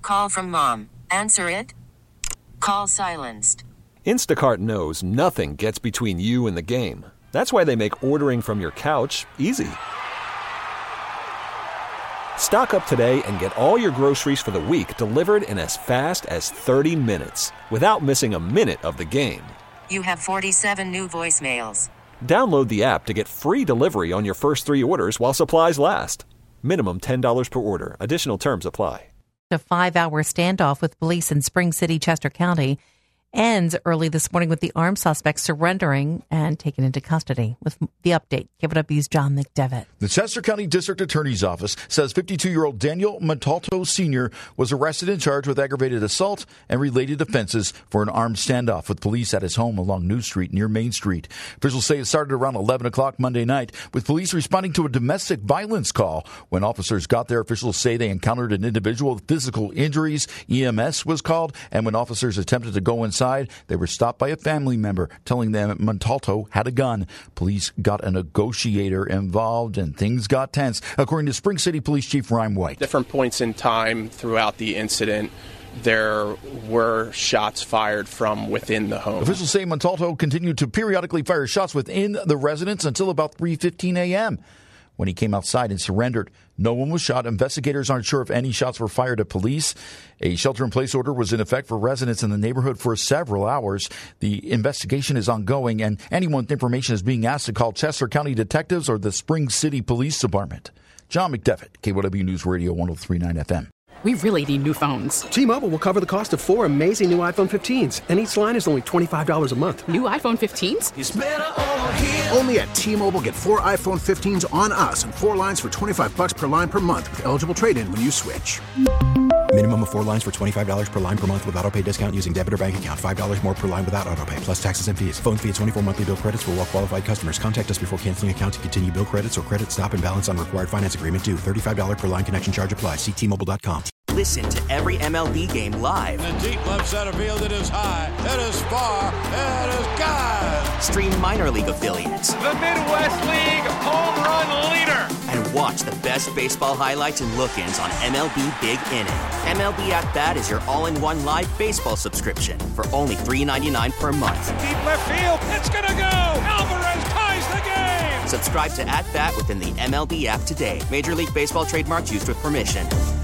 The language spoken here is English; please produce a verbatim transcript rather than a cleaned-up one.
Call from mom. Answer it. Call silenced. Instacart knows nothing gets between you and the game. That's why they make ordering from your couch easy. Stock up today and get all your groceries for the week delivered in as fast as thirty minutes without missing a minute of the game. You have forty-seven new voicemails. Download the app to get free delivery on your first three orders while supplies last. Minimum ten dollars per order. Additional terms apply. A five-hour standoff with police in Spring City, Chester County, ends early this morning with the armed suspect surrendering and taken into custody. With the update, K W W's John McDevitt. The Chester County District Attorney's Office says fifty-two-year-old Daniel Montalto Senior was arrested and charged with aggravated assault and related offenses for an armed standoff with police at his home along New Street near Main Street. Officials say it started around eleven o'clock Monday night with police responding to a domestic violence call. When officers got there, officials say they encountered an individual with physical injuries. E M S was called, and when officers attempted to go inside, they were stopped by a family member telling them Montalto had a gun. Police got a negotiator involved and things got tense, according to Spring City Police Chief Ryan White. Different points in time throughout the incident, there were shots fired from within the home. Officials say Montalto continued to periodically fire shots within the residence until about three fifteen a.m. when he came outside and surrendered. No one was shot. Investigators aren't sure if any shots were fired at police. A shelter-in-place order was in effect for residents in the neighborhood for several hours. The investigation is ongoing, and anyone with information is being asked to call Chester County detectives or the Spring City Police Department. John McDevitt, K W W News Radio one oh three point nine F M. We really need new phones. T-Mobile will cover the cost of four amazing new iPhone fifteens, and each line is only twenty-five dollars a month. New iPhone fifteens? It's better over here. Only at T-Mobile, get four iPhone fifteens on us and four lines for twenty-five dollars per line per month with eligible trade-in when you switch. Minimum of four lines for twenty-five dollars per line per month with autopay discount using debit or bank account. five dollars more per line without autopay, plus taxes and fees. Phone fee at twenty-four monthly bill credits for well-qualified customers. Contact us before canceling account to continue bill credits or credit stop and balance on required finance agreement due. thirty-five dollars per line connection charge applies. See T Mobile dot com. Listen to every M L B game live. In the deep left center field, it is high, it is far, it is gone. Stream minor league affiliates. The Midwest League home run leader. And watch the best baseball highlights and look-ins on M L B Big Inning. M L B At Bat is your all-in-one live baseball subscription for only three ninety-nine per month. Deep left field, it's gonna go. Alvarez ties the game. Subscribe to At Bat within the M L B app today. Major League Baseball trademarks used with permission.